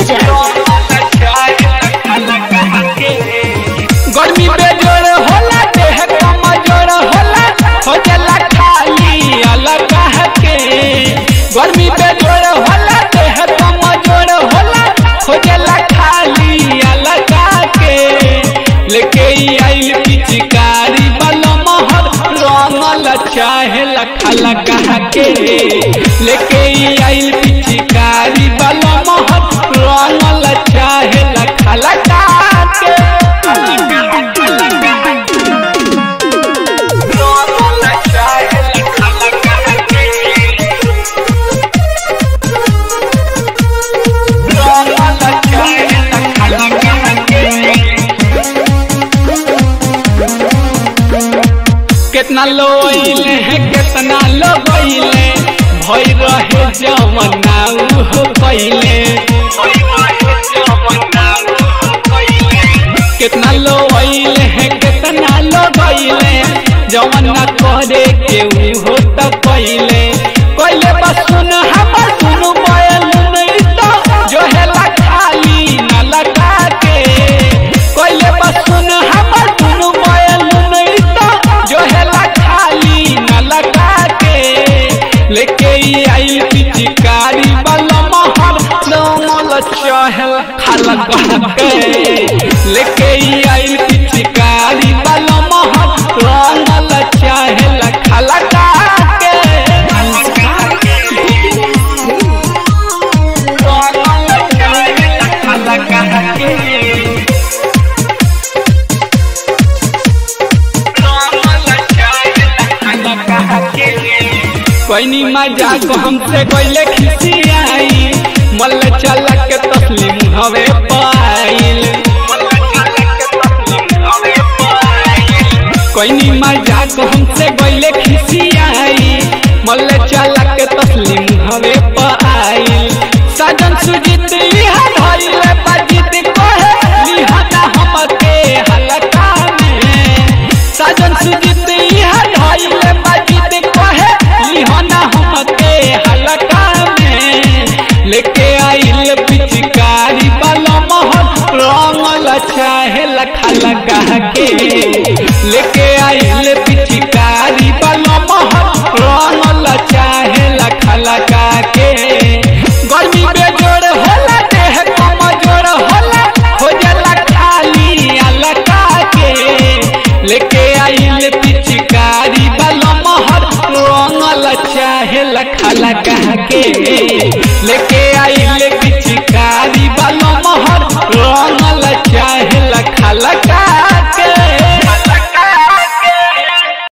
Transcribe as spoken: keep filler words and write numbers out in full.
गर्मी बेजोड़ होला देह कमजोर होला हो जाला खाली अलग के। गर्मी बेजोड़ होला देह कमजोर होला हो जाला खाली अलग के। लेके आइल पिचकारी वाला महर रंगल चाहे लखा लगा के। लेके आइल पिचकारी वाला महर रंगल चाहे लखा लगा के। कितना लोइले है कितना लोइले भई रहे जमना हो पहिले। कितना लोइले है कितना लोइले जमना करे के हो त पहिले। पहिले बस सुन हमर सुनु बैल नहीं तो जो है ला खाली न लगा के। पहिले बस सुन हमर सुनु बैल नहीं तो जो है ला खाली न लगा के। लेके आइल पिचकारी वाला महर रंगल चाहे खाला के। लेके आइल पिचकारी वाला महर रंगल चाहे खाला के। कोई मजाक हमसे कोई खिसियाई मल चल के तस्लीम हवे पाइल। कोई मजाक हमसे कोई खिसियाई मल चल के तस्लीम हवे पाइल। सजन सुजीत लिहा धइले बजित कहे लिहाना हमके हलका में। सजन सुजीत लिहा धइले बजित कहे लिहाना हमके हलका में। लेके आइल पिचकारी वाला महर रंगल चाहे लखा लगा के। लेके आइल पिचकारी वाला महर रंगल चाहे लखा लगा के। गर्मी बेजोड़ होला देह कमजोर होला हो जाला खाली अलगा के। लेके आइल पिचकारी वाला महर रंगल चाहे लखा लगा के। लेके आइल